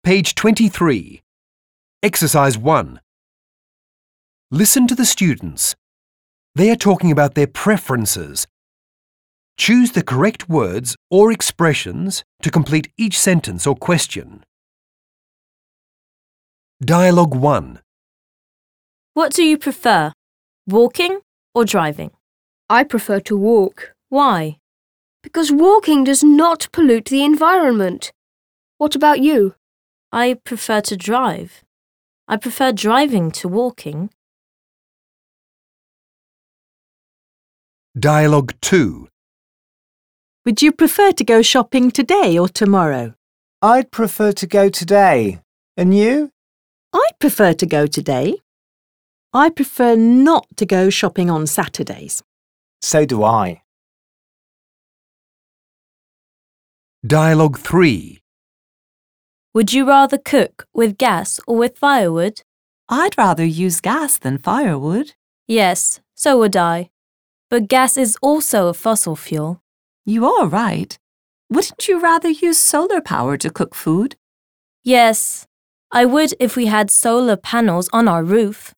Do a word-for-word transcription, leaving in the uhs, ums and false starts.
Page twenty-three. Exercise one. Listen to the students. They are talking about their preferences. Choose the correct words or expressions to complete each sentence or question. Dialogue one. What do you prefer, walking or driving? I prefer to walk, Why? because walking does not pollute the environment. What about you? I prefer to drive. I prefer driving to walking. Dialogue two. Would you prefer to go shopping today or tomorrow? I'd prefer to go today. And you? I'd prefer to go today. I prefer not to go shopping on Saturdays. So do I. Dialogue three. Would you rather cook with gas or with firewood? I'd rather use gas than firewood. Yes, so would I. But gas is also a fossil fuel. You are right. Wouldn't you rather use solar power to cook food? Yes, I would if we had solar panels on our roof.